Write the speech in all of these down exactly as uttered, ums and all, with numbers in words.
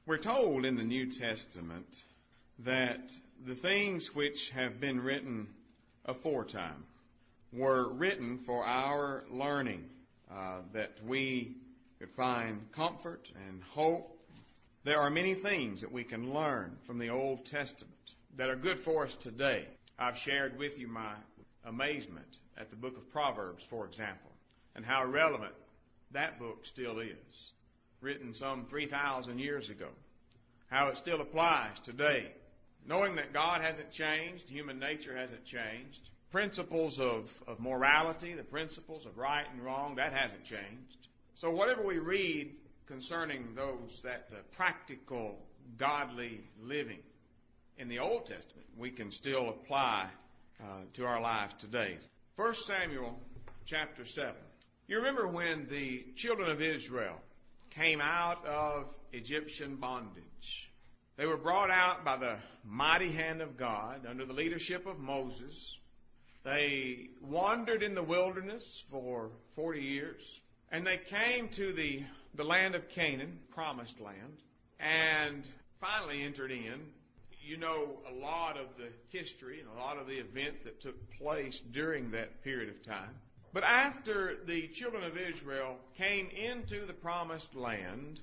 We're told in the New Testament that the things which have been written aforetime were written for our learning, uh, that we could find comfort and hope. There are many things that we can learn from the Old Testament that are good for us today. I've shared with you my amazement at the book of Proverbs, for example, and how relevant that book still is, written some three thousand years ago, how it still applies today, knowing that God hasn't changed, human nature hasn't changed, principles of, of morality, the principles of right and wrong, that hasn't changed. So whatever we read concerning those, that uh, practical, godly living in the Old Testament, we can still apply uh, to our lives today. First Samuel chapter seven. You remember when the children of Israel came out of Egyptian bondage. They were brought out by the mighty hand of God under the leadership of Moses. They wandered in the wilderness for forty years. And they came to the, the land of Canaan, promised land, and finally entered in. You know a lot of the history and a lot of the events that took place during that period of time. But after the children of Israel came into the promised land,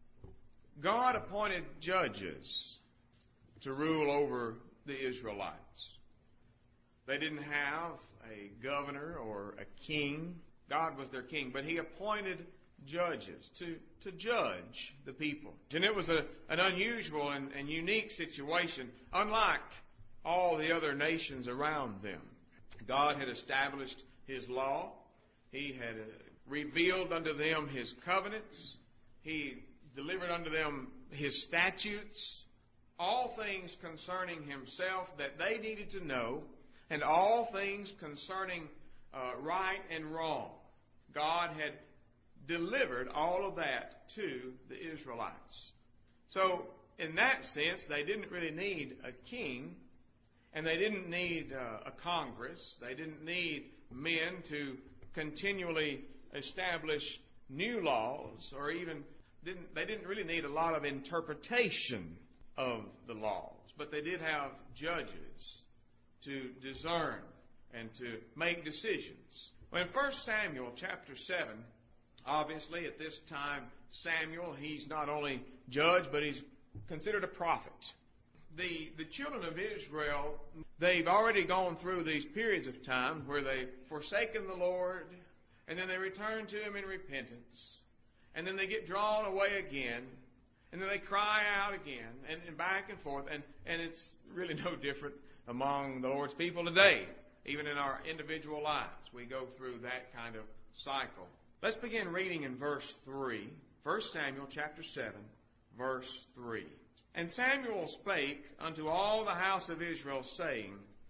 God appointed judges to rule over the Israelites. They didn't have a governor or a king. God was their king, but he appointed judges to, to judge the people. And it was a, an unusual and, and unique situation, unlike all the other nations around them. God had established his law. He had uh, revealed unto them his covenants. He delivered unto them his statutes, all things concerning himself that they needed to know, and all things concerning uh, right and wrong. God had delivered all of that to the Israelites. So, in that sense, they didn't really need a king, and they didn't need uh, a Congress. They didn't need men to continually establish new laws, or even didn't, they didn't really need a lot of interpretation of the laws. But they did have judges to discern and to make decisions. Well, in First Samuel chapter seven, obviously at this time, Samuel, he's not only judge, but he's considered a prophet. The, the children of Israel, they've already gone through these periods of time where they've forsaken the Lord, and then they return to him in repentance, and then they get drawn away again, and then they cry out again, and, and back and forth, and, and it's really no different among the Lord's people today. Even in our individual lives, we go through that kind of cycle. Let's begin reading in verse three. First Samuel chapter seven, verse three. And Samuel spake unto all the house of Israel, saying,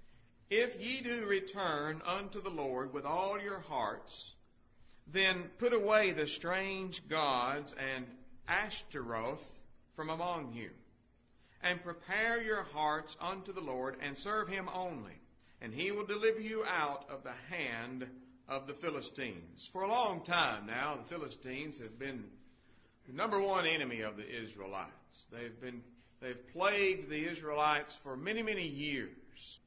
If ye do return unto the Lord with all your hearts, then put away the strange gods and Ashtaroth from among you, and prepare your hearts unto the Lord, and serve him only. And he will deliver you out of the hand of the Philistines. For a long time now, the Philistines have been the number one enemy of the Israelites. They've been, they've plagued the Israelites for many, many years.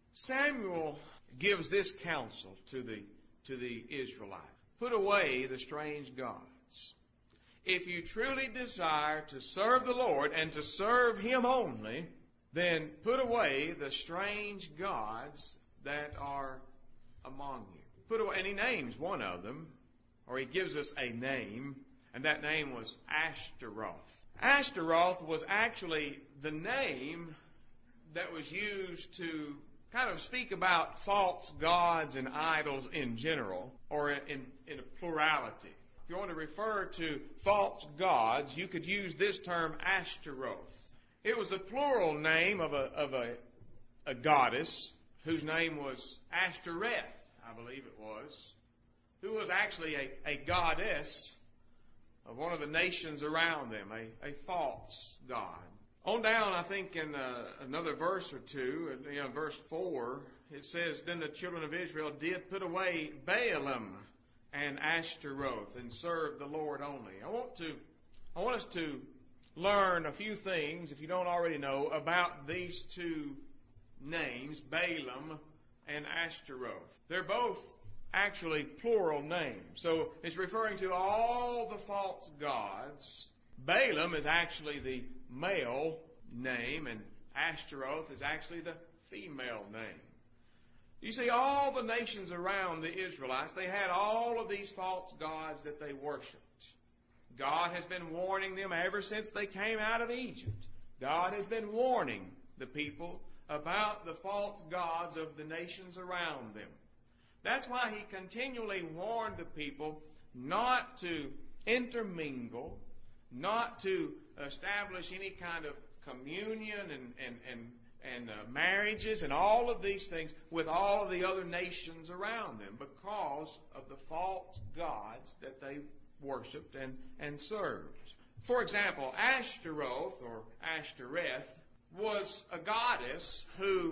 Samuel gives this counsel to the, to the Israelites. Put away the strange gods. If you truly desire to serve the Lord and to serve him only, then put away the strange gods that are among you. Put away, and he names one of them, or he gives us a name, and that name was Ashtaroth. Ashtaroth was actually the name that was used to kind of speak about false gods and idols in general, or in, in a plurality. If you want to refer to false gods, you could use this term Ashtaroth. It was the plural name of a, of a, a goddess whose name was Ashtoreth, I believe it was, who was actually a, a goddess of one of the nations around them, a, a false god. On down, I think in uh, another verse or two, you know, verse four, it says, Then the children of Israel did put away Baalim and Ashtaroth and served the Lord only. I want to, I want us to learn a few things, if you don't already know, about these two names, Balaam and Ashtaroth. They're both actually plural names. So it's referring to all the false gods. Balaam is actually the male name, and Ashtaroth is actually the female name. You see, all the nations around the Israelites, they had all of these false gods that they worshipped. God has been warning them ever since they came out of Egypt. God has been warning the people about the false gods of the nations around them. That's why he continually warned the people not to intermingle, not to establish any kind of communion and, and, and, and uh, marriages and all of these things with all of the other nations around them because of the false gods that they worshipped and, and served. For example, Ashtaroth or Ashtoreth was a goddess who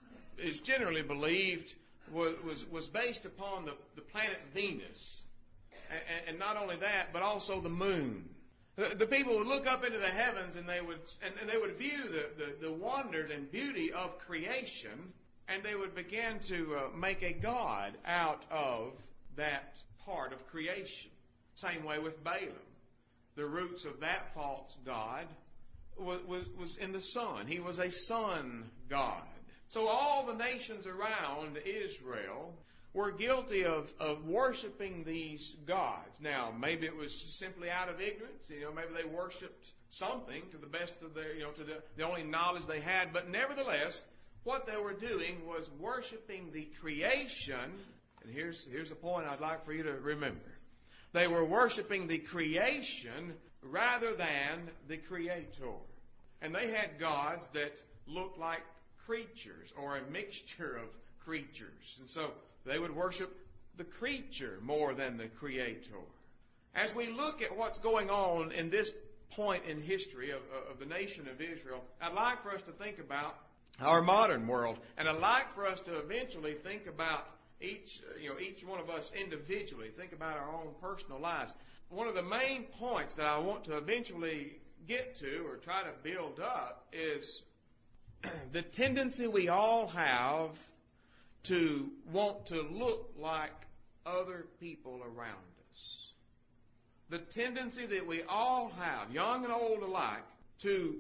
is generally believed was, was, was based upon the, the planet Venus. And, and not only that, but also the moon. The, the people would look up into the heavens and they would and, and they would view the, the, the wonders and beauty of creation, and they would begin to uh, make a god out of that part of creation. Same way with Balaam. The roots of that false god was, was, was in the sun. He was a sun god. So all the nations around Israel were guilty of, of worshiping these gods. Now, maybe it was simply out of ignorance. You know, maybe they worshipped something to the best of their, you know, to the, the only knowledge they had. But nevertheless, what they were doing was worshiping the creation. And here's, here's a point I'd like for you to remember. They were worshiping the creation rather than the Creator. And they had gods that looked like creatures or a mixture of creatures. And so they would worship the creature more than the Creator. As we look at what's going on in this point in history of, of the nation of Israel, I'd like for us to think about our modern world. And I'd like for us to eventually think about each, you know, each one of us individually, think about our own personal lives. One of the main points that I want to eventually get to or try to build up is the tendency we all have to want to look like other people around us. The tendency that we all have, young and old alike, to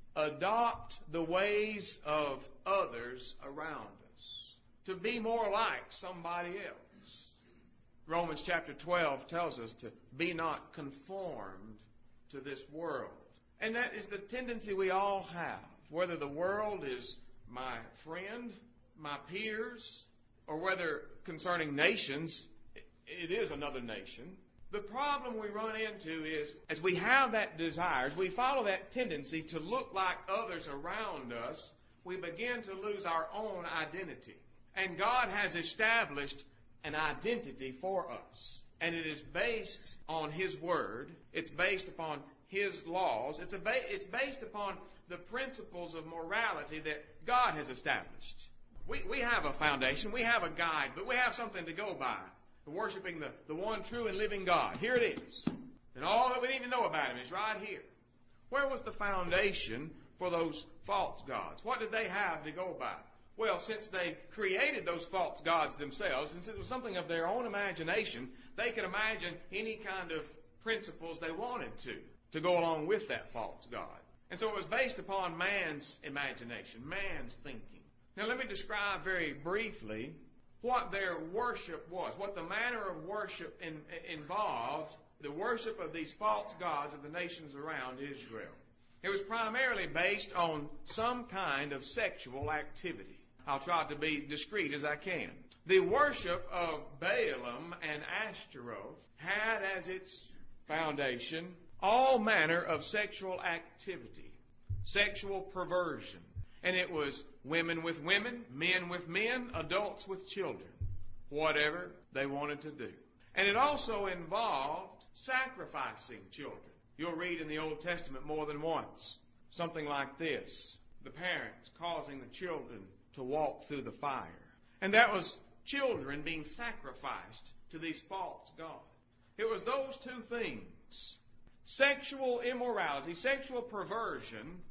adopt the ways of others around us, to be more like somebody else. Romans chapter twelve tells us to be not conformed to this world. And that is the tendency we all have, whether the world is my friend, my peers, or whether concerning nations, it is another nation. The problem we run into is, as we have that desire, as we follow that tendency to look like others around us, we begin to lose our own identity. And God has established an identity for us. And it is based on His Word. It's based upon His laws. It's, a ba- it's based upon the principles of morality that God has established. We, we have a foundation, we have a guide, but we have something to go by. Worshiping the, the one true and living God. Here it is. And all that we need to know about Him is right here. Where was the foundation for those false gods? What did they have to go by? Well, since they created those false gods themselves, since it was something of their own imagination, they could imagine any kind of principles they wanted to, to go along with that false god. And so it was based upon man's imagination, man's thinking. Now let me describe very briefly what their worship was, what the manner of worship in, involved, the worship of these false gods of the nations around Israel. It was primarily based on some kind of sexual activity. I'll try to be discreet as I can. The worship of Balaam and Ashtaroth had as its foundation all manner of sexual activity, sexual perversion. And it was women with women, men with men, adults with children, whatever they wanted to do. And it also involved sacrificing children. You'll read in the Old Testament more than once something like this: the parents causing the children to walk through the fire. And that was children being sacrificed to these false gods. It was those two things, sexual immorality, sexual perversion,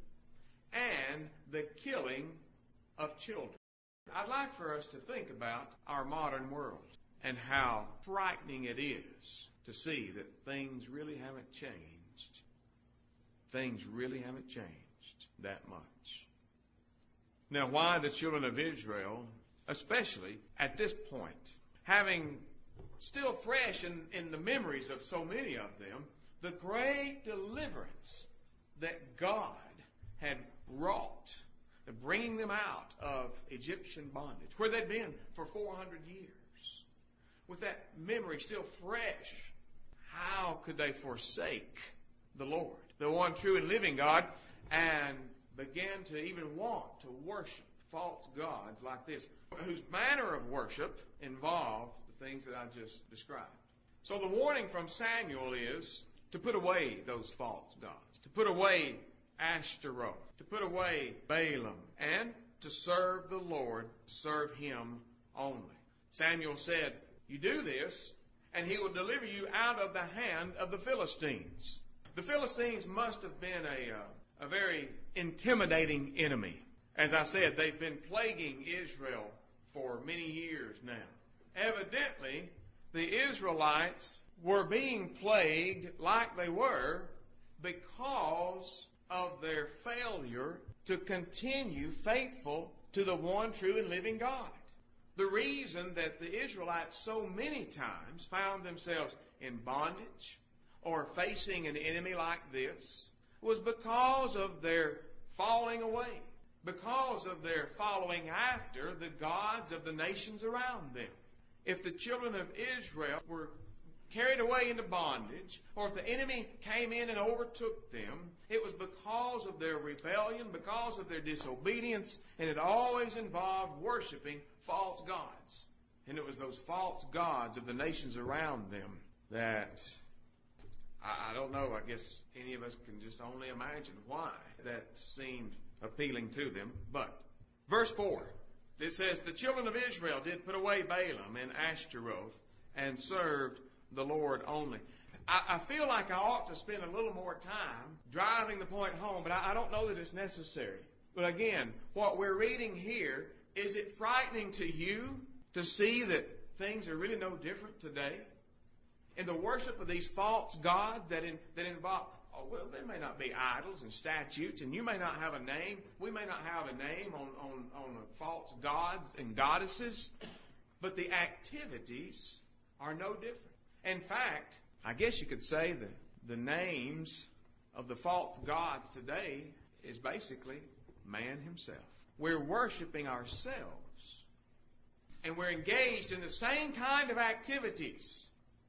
and the killing of children. I'd like for us to think about our modern world and how frightening it is to see that things really haven't changed. Things really haven't changed that much. Now, why the children of Israel, especially at this point, having still fresh in, in the memories of so many of them, the great deliverance that God had wrought, bringing them out of Egyptian bondage, where they'd been for four hundred years. With that memory still fresh, how could they forsake the Lord, the one true and living God, and begin to even want to worship false gods like this, whose manner of worship involved the things that I just described? So the warning from Samuel is to put away those false gods, to put away Ashtaroth, to put away Balaam, and to serve the Lord, to serve Him only. Samuel said, you do this, and He will deliver you out of the hand of the Philistines. The Philistines must have been a, uh, a very intimidating enemy. As I said, they've been plaguing Israel for many years now. Evidently, the Israelites were being plagued like they were because of their failure to continue faithful to the one true and living God. The reason that the Israelites so many times found themselves in bondage or facing an enemy like this was because of their falling away, because of their following after the gods of the nations around them. If the children of Israel were carried away into bondage, or if the enemy came in and overtook them, it was because of their rebellion, because of their disobedience, and it always involved worshiping false gods. And it was those false gods of the nations around them that, I, I don't know, I guess any of us can just only imagine why that seemed appealing to them. But verse four, it says, the children of Israel did put away Balaam and Ashtaroth and served the Lord only. I, I feel like I ought to spend a little more time driving the point home, but I, I don't know that it's necessary. But again, what we're reading here, is it frightening to you to see that things are really no different today? In the worship of these false gods that, in, that involve, oh, well, they may not be idols and statues, and you may not have a name. We may not have a name on, on, on false gods and goddesses, but the activities are no different. In fact, I guess you could say that the names of the false gods today is basically man himself. We're worshiping ourselves, and we're engaged in the same kind of activities: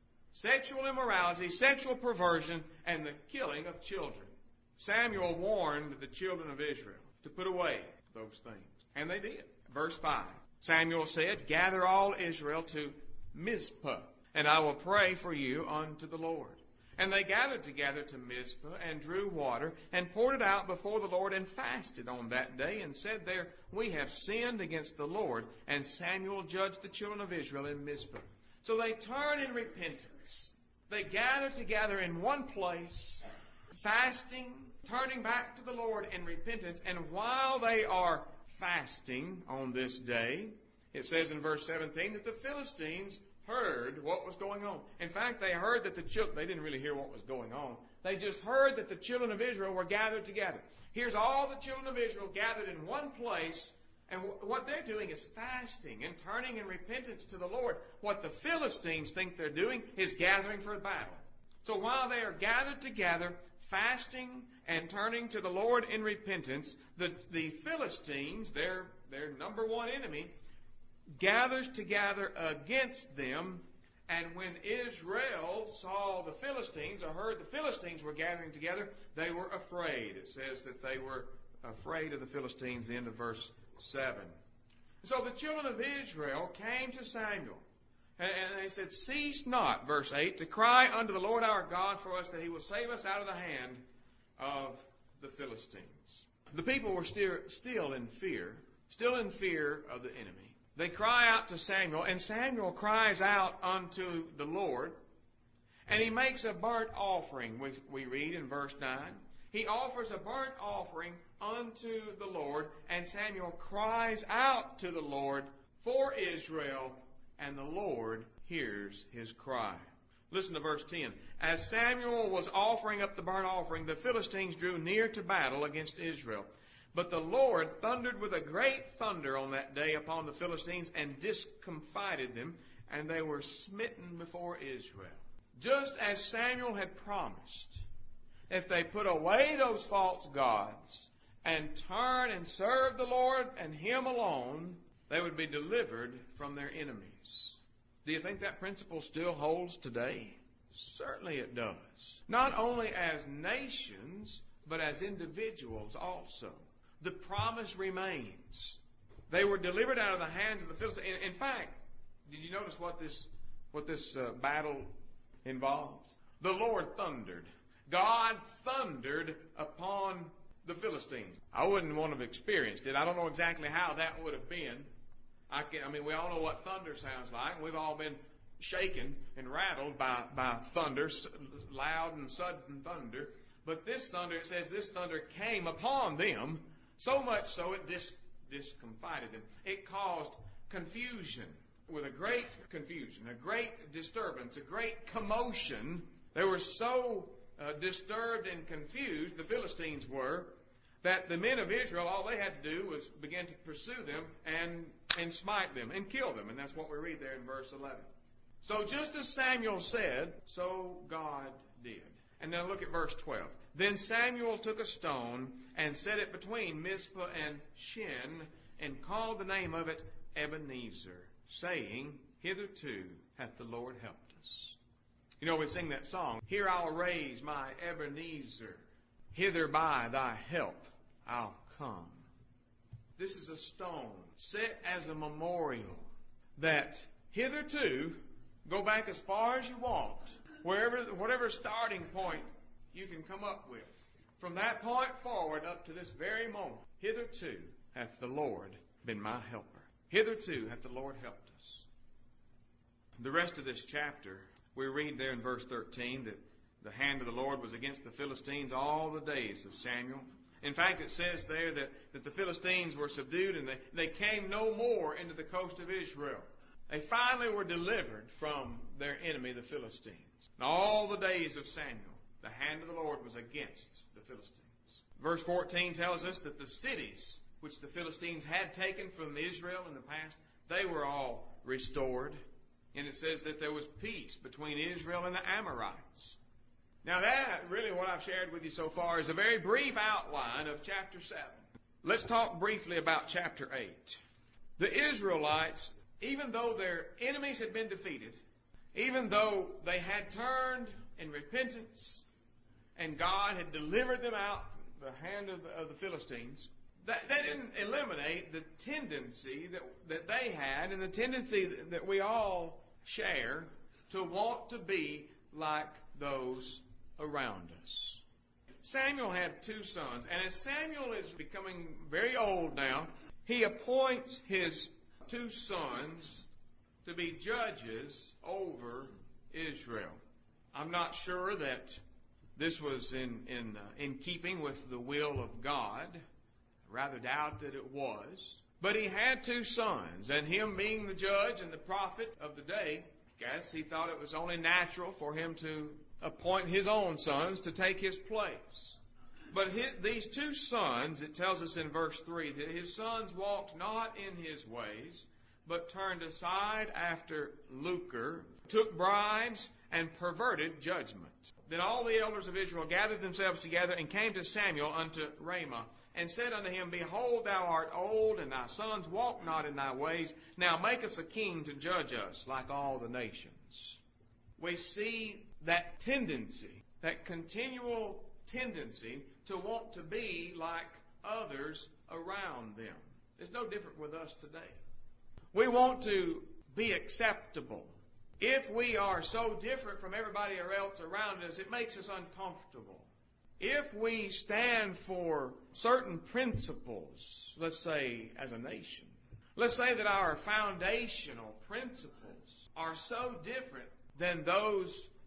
sexual immorality, sexual perversion, and the killing of children. Samuel warned the children of Israel to put away those things, and they did. Verse five, Samuel said, gather all Israel to Mizpah, and I will pray for you unto the Lord. And they gathered together to Mizpah and drew water and poured it out before the Lord and fasted on that day and said there, we have sinned against the Lord. And Samuel judged the children of Israel in Mizpah. So they turn in repentance. They gather together in one place, fasting, turning back to the Lord in repentance. And while they are fasting on this day, it says in verse seventeen that the Philistines heard what was going on. In fact, they heard that the children, they didn't really hear what was going on. They just heard that the children of Israel were gathered together. Here's all the children of Israel gathered in one place, and w- what they're doing is fasting and turning in repentance to the Lord. What the Philistines think they're doing is gathering for battle. So while they are gathered together, fasting and turning to the Lord in repentance, the, the Philistines, their, their number one enemy, gathers together against them. And when Israel saw the Philistines, or heard the Philistines were gathering together, they were afraid. It says that they were afraid of the Philistines, the end of verse seven. So the children of Israel came to Samuel, and they said, cease not, verse eight, to cry unto the Lord our God for us, that He will save us out of the hand of the Philistines. The people were still, still in fear, still in fear of the enemy. They cry out to Samuel, and Samuel cries out unto the Lord. And he makes a burnt offering, we, we read in verse nine. He offers a burnt offering unto the Lord, and Samuel cries out to the Lord for Israel, and the Lord hears his cry. Listen to verse ten. As Samuel was offering up the burnt offering, the Philistines drew near to battle against Israel. But the Lord thundered with a great thunder on that day upon the Philistines and discomfited them, and they were smitten before Israel. Just as Samuel had promised, if they put away those false gods and turn and serve the Lord and Him alone, they would be delivered from their enemies. Do you think that principle still holds today? Certainly it does. Not only as nations, but as individuals also. The promise remains. They were delivered out of the hands of the Philistines. In, in fact, did you notice what this what this uh, battle involved? The Lord thundered. God thundered upon the Philistines. I wouldn't want to have experienced it. I don't know exactly how that would have been. I, can, I mean, we all know what thunder sounds like. We've all been shaken and rattled by, by thunder, loud and sudden thunder. But this thunder, it says this thunder came upon them, so much so it dis, discomfited them. It caused confusion, with a great confusion, a great disturbance, a great commotion. They were so uh, disturbed and confused, the Philistines were, that the men of Israel, all they had to do was begin to pursue them and, and smite them and kill them. And that's what we read there in verse eleven. So just as Samuel said, so God did. And now look at verse twelve. Then Samuel took a stone and set it between Mizpah and Shin and called the name of it Ebenezer, saying, Hitherto hath the Lord helped us. You know, we sing that song, Here I'll raise my Ebenezer, hither by thy help I'll come. This is a stone set as a memorial that hitherto, go back as far as you want, wherever, whatever starting point you can come up with. From that point forward up to this very moment, hitherto hath the Lord been my helper. Hitherto hath the Lord helped us. The rest of this chapter, we read there in verse thirteen that the hand of the Lord was against the Philistines all the days of Samuel. In fact, it says there that, that the Philistines were subdued and they, they came no more into the coast of Israel. They finally were delivered from their enemy, the Philistines. And all the days of Samuel, the hand of the Lord was against the Philistines. Verse fourteen tells us that the cities which the Philistines had taken from Israel in the past, they were all restored. And it says that there was peace between Israel and the Amorites. Now that, really what I've shared with you so far, is a very brief outline of chapter seven. Let's talk briefly about chapter eight. The Israelites, even though their enemies had been defeated, even though they had turned in repentance and God had delivered them out of the hand of the, of the Philistines, that, that didn't eliminate the tendency that, that they had and the tendency that, that we all share to want to be like those around us. Samuel had two sons, and as Samuel is becoming very old now, he appoints his two sons to be judges over Israel. I'm not sure that this was in in uh, in keeping with the will of God. I rather doubt that it was. But he had two sons, and him being the judge and the prophet of the day, I guess he thought it was only natural for him to appoint his own sons to take his place. But his, these two sons, it tells us in verse three, that his sons walked not in his ways, but turned aside after lucre, took bribes, and perverted judgment. Then all the elders of Israel gathered themselves together and came to Samuel unto Ramah, and said unto him, Behold, thou art old, and thy sons walk not in thy ways. Now make us a king to judge us like all the nations. We see that tendency, that continual tendency to want to be like others around them. It's no different with us today. We want to be acceptable. If we are so different from everybody else around us, it makes us uncomfortable. If we stand for certain principles, let's say as a nation, let's say that our foundational principles are so different than those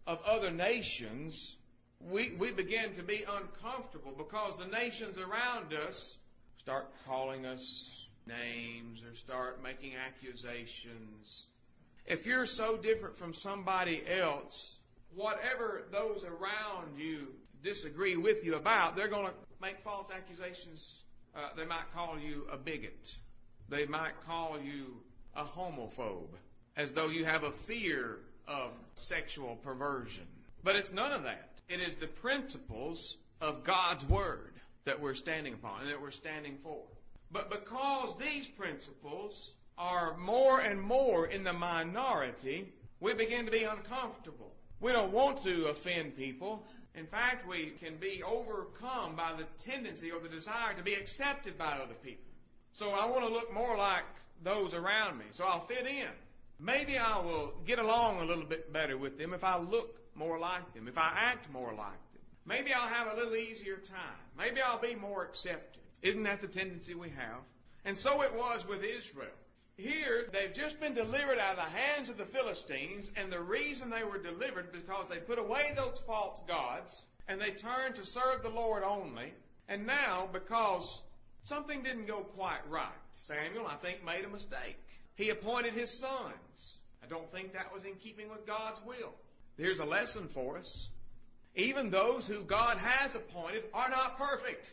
of other nations, we, we begin to be uncomfortable because the nations around us start calling us names or start making accusations. If you're so different from somebody else, whatever those around you disagree with you about, they're going to make false accusations. Uh, they might call you a bigot. They might call you a homophobe, as though you have a fear of sexual perversion. But it's none of that. It is the principles of God's Word that we're standing upon and that we're standing for. But because these principles are more and more in the minority, we begin to be uncomfortable. We don't want to offend people. In fact, we can be overcome by the tendency or the desire to be accepted by other people. So I want to look more like those around me, so I'll fit in. Maybe I will get along a little bit better with them if I look more like them, if I act more like them. Maybe I'll have a little easier time. Maybe I'll be more accepted. Isn't that the tendency we have? And so it was with Israel. Here, they've just been delivered out of the hands of the Philistines, and the reason they were delivered because they put away those false gods, and they turned to serve the Lord only. And now, because something didn't go quite right, Samuel, I think, made a mistake. He appointed his sons. I don't think that was in keeping with God's will. Here's a lesson for us. Even those who God has appointed are not perfect.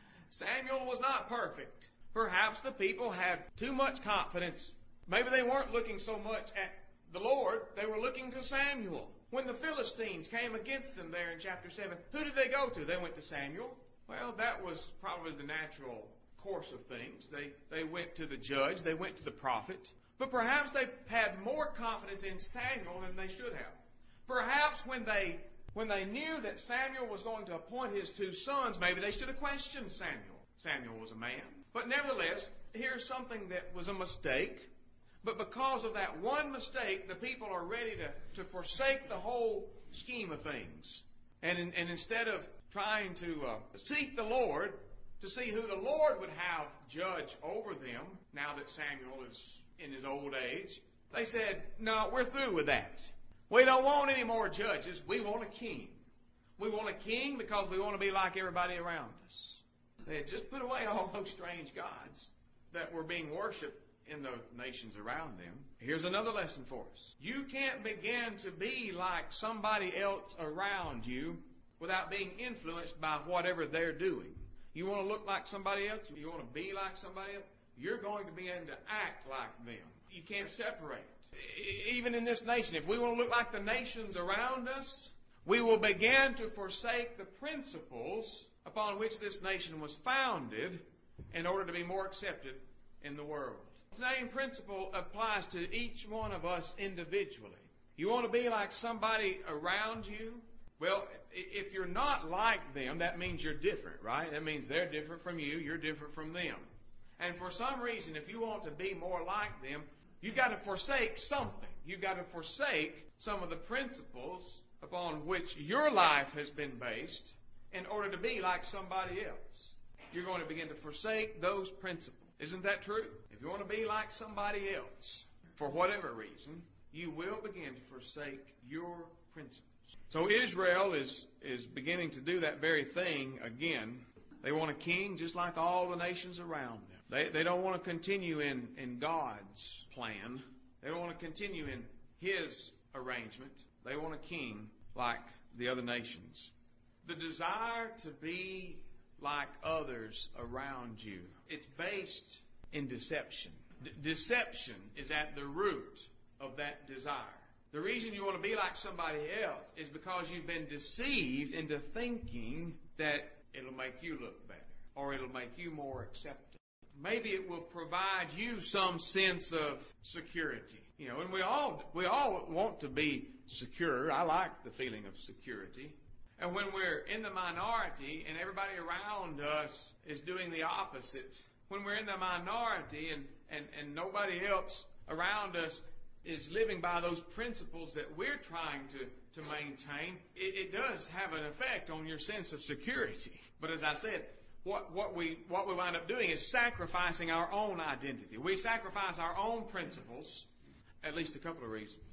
Samuel was not perfect. Perhaps the people had too much confidence. Maybe they weren't looking so much at the Lord, they were looking to Samuel. When the Philistines came against them there in chapter seven, who did they go to? They went to Samuel. Well, that was probably the natural course of things. They, they went to the judge, they went to the prophet. But perhaps they had more confidence in Samuel than they should have. Perhaps when they when they knew that Samuel was going to appoint his two sons, maybe they should have questioned Samuel. Samuel was a man. But nevertheless, here's something that was a mistake. But because of that one mistake, the people are ready to, to forsake the whole scheme of things. And, in, and instead of trying to uh, seek the Lord, to see who the Lord would have judge over them, now that Samuel is in his old age, they said, no, we're through with that. We don't want any more judges. We want a king. We want a king because we want to be like everybody around us. They had just put away all those strange gods that were being worshipped in the nations around them. Here's another lesson for us. You can't begin to be like somebody else around you without being influenced by whatever they're doing. You want to look like somebody else? You want to be like somebody else? You're going to begin to act like them. You can't separate. Even in this nation, if we want to look like the nations around us, we will begin to forsake the principles upon which this nation was founded in order to be more accepted in the world. The same principle applies to each one of us individually. You want to be like somebody around you? Well, if you're not like them, that means you're different, right? That means they're different from you, you're different from them. And for some reason, if you want to be more like them, you've got to forsake something. You've got to forsake some of the principles upon which your life has been based in order to be like somebody else. You're going to begin to forsake those principles. Isn't that true? If you want to be like somebody else, for whatever reason, you will begin to forsake your principles. So Israel is, is beginning to do that very thing again. They want a king just like all the nations around them. They, they don't want to continue in, in God's plan. They don't want to continue in His arrangement. They want a king like the other nations. The desire to be like others around you, it's based in deception. D- deception is at the root of that desire. The reason you want to be like somebody else is because you've been deceived into thinking that it'll make you look better or it'll make you more acceptable. Maybe it will provide you some sense of security. You know, and we all we all want to be secure. I like the feeling of security. And when we're in the minority and everybody around us is doing the opposite, when we're in the minority and, and, and nobody else around us is living by those principles that we're trying to, to maintain, it, it does have an effect on your sense of security. But as I said, what, what we what we wind up doing is sacrificing our own identity. We sacrifice our own principles, at least a couple of reasons.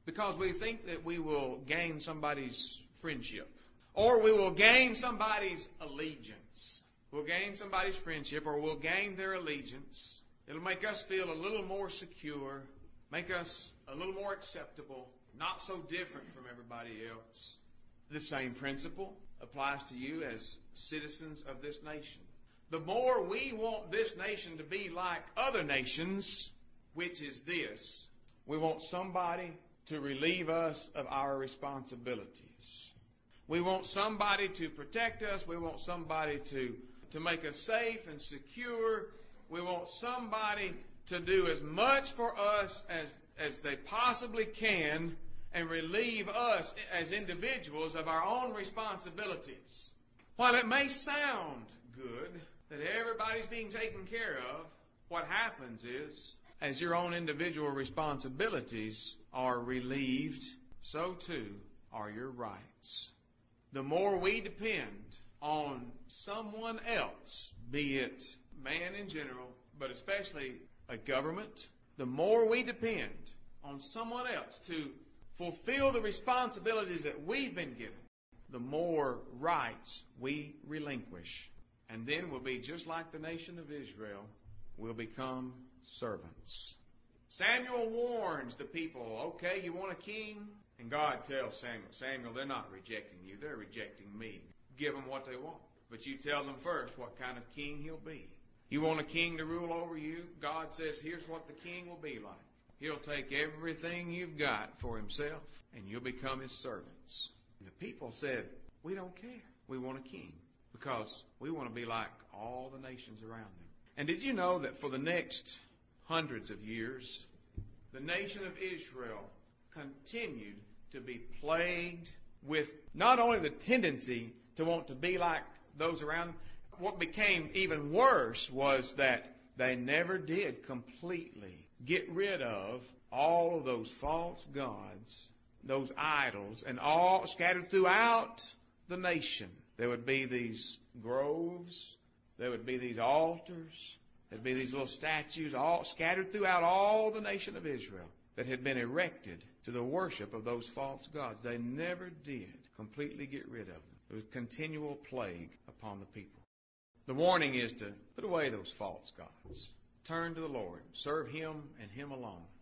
because we think that we will gain somebody's friendship, or we will gain somebody's allegiance. We'll gain somebody's friendship, or we'll gain their allegiance. It'll make us feel a little more secure, make us a little more acceptable, not so different from everybody else. The same principle applies to you as citizens of this nation. The more we want this nation to be like other nations, which is this, we want somebody to relieve us of our responsibilities. We want somebody to protect us. We want somebody to, to make us safe and secure. We want somebody to do as much for us as, as they possibly can and relieve us as individuals of our own responsibilities. While it may sound good that everybody's being taken care of, what happens is, as your own individual responsibilities are relieved, so too are your rights. The more we depend on someone else, be it man in general, but especially a government, the more we depend on someone else to fulfill the responsibilities that we've been given, the more rights we relinquish. And then we'll be just like the nation of Israel. We'll become servants. Samuel warns the people, okay, you want a king? And God tells Samuel, Samuel, they're not rejecting you, they're rejecting me. Give them what they want. But you tell them first what kind of king he'll be. You want a king to rule over you? God says, here's what the king will be like. He'll take everything you've got for himself, and you'll become his servants. And the people said, we don't care. We want a king because we want to be like all the nations around them. And did you know that for the next hundreds of years, the nation of Israel continued to be plagued with not only the tendency to want to be like those around them, what became even worse was that they never did completely get rid of all of those false gods, those idols, and all scattered throughout the nation. There would be these groves, there would be these altars, there'd be these little statues all scattered throughout all the nation of Israel that had been erected to the worship of those false gods. They never did completely get rid of them. There was continual plague upon the people. The warning is to put away those false gods. Turn to the Lord. Serve Him and Him alone.